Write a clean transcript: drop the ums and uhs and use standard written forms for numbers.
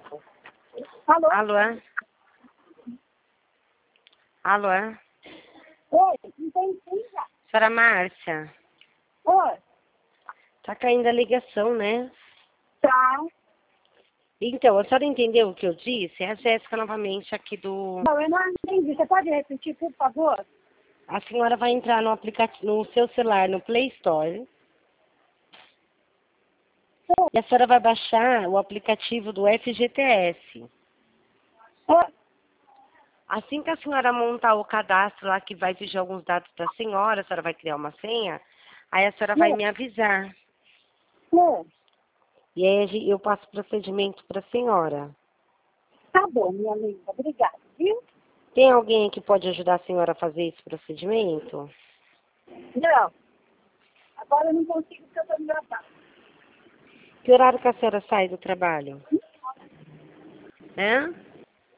Alô? Alô? Alô? Oi, não tem sim já. Senhora Márcia, Oi, tá caindo a ligação, né? tá. Então, a senhora entendeu o que eu disse? É a Jéssica novamente aqui do... Não, eu não entendi. Você pode repetir, por favor? A senhora vai entrar no aplicativo, no seu celular, no Play Store, e a senhora vai baixar o aplicativo do FGTS. Oi, Assim que a senhora montar o cadastro lá, que vai pedir alguns dados da senhora, a senhora vai criar uma senha, aí a senhora vai oi, me avisar. oi. E aí eu passo o procedimento para a senhora. Tá bom, minha amiga. Obrigada, viu? Tem alguém que pode ajudar a senhora a fazer esse procedimento? Não, agora eu não consigo porque eu tô engraçada. Que horário que a senhora sai do trabalho? Hã?